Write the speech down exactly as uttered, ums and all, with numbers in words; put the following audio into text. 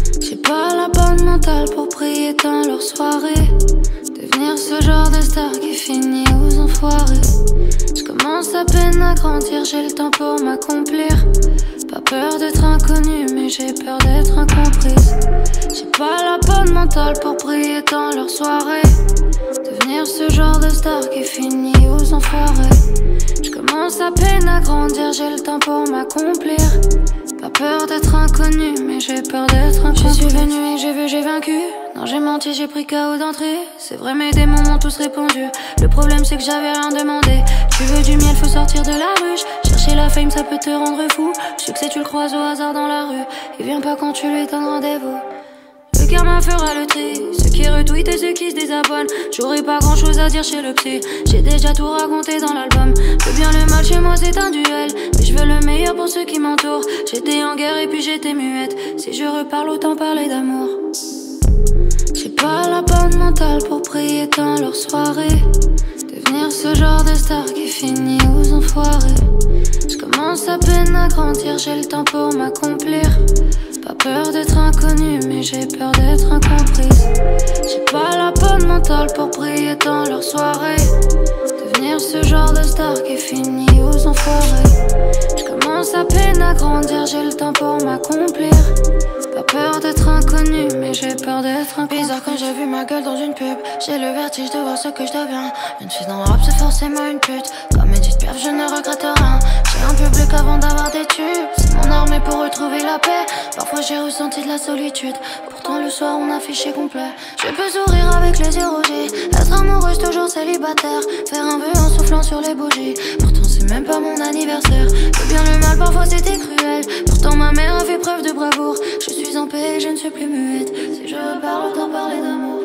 J'ai pas la bonne mentale pour prier dans leur soirée. Devenir ce genre de star qui finit aux enfoirés. J'commence à peine à grandir, j'ai le temps pour m'accomplir. Pas peur d'être inconnue, mais j'ai peur d'être incomprise. J'ai pas la bonne mentale pour briller dans leur soirée. Devenir ce genre de star qui finit aux enfoirés. J'commence à peine à grandir, j'ai le temps pour m'accomplir. Pas peur d'être inconnue, mais j'ai peur d'être incomprise. Je suis venue et j'ai vu, j'ai vaincu. Non, j'ai menti, j'ai pris K O d'entrée. C'est vrai, mes démons m'ont tous répondu. Le problème, c'est que j'avais rien demandé. Tu veux du miel, faut sortir de la ruche. Chercher la fame, ça peut te rendre fou. Succès, tu le croises au hasard dans la rue. Il vient pas quand tu lui donnes rendez-vous. Le karma fera le tri, ceux qui retweetent et ceux qui se désabonnent. J'aurais pas grand chose à dire chez le psy. J'ai déjà tout raconté dans l'album. Le bien, le mal chez moi c'est un duel. Mais je veux le meilleur pour ceux qui m'entourent. J'étais en guerre et puis j'étais muette. Si je reparle, autant parler d'amour. J'ai pas la bonne mentale pour prier dans leur soirée. Devenir ce genre de star qui finit aux enfoirés. J'commence à peine à grandir, j'ai le temps pour m'accomplir. Pas peur d'être inconnue, mais j'ai peur d'être incomprise. J'ai pas la bonne mentale pour briller dans leur soirée. Devenir ce genre de star qui finit aux enfoirés. J'commence à peine à grandir, j'ai le temps pour m'accomplir. Pas peur d'être inconnue, mais j'ai peur d'être incomprise. Bizarre quand j'ai vu ma gueule dans une pub. J'ai le vertige de voir ce que je deviens. Une fille dans le rap, c'est forcément une pute. Comme Edith Piaf, je ne regrette rien. J'ai un public avant d'avoir des tubes. C'est mon armée pour retrouver la paix. Parfois j'ai ressenti de la solitude. Pourtant le soir on a fiché complet. Je peux sourire avec les yeux rougis. Être amoureuse toujours célibataire. Faire un vœu en soufflant sur les bougies. Pourtant c'est même pas mon anniversaire. Le bien le mal parfois c'était cruel. Pourtant ma mère a fait preuve de bravoure. Je suis en paix, je ne suis plus muette. Si je reparle, autant parler d'amour.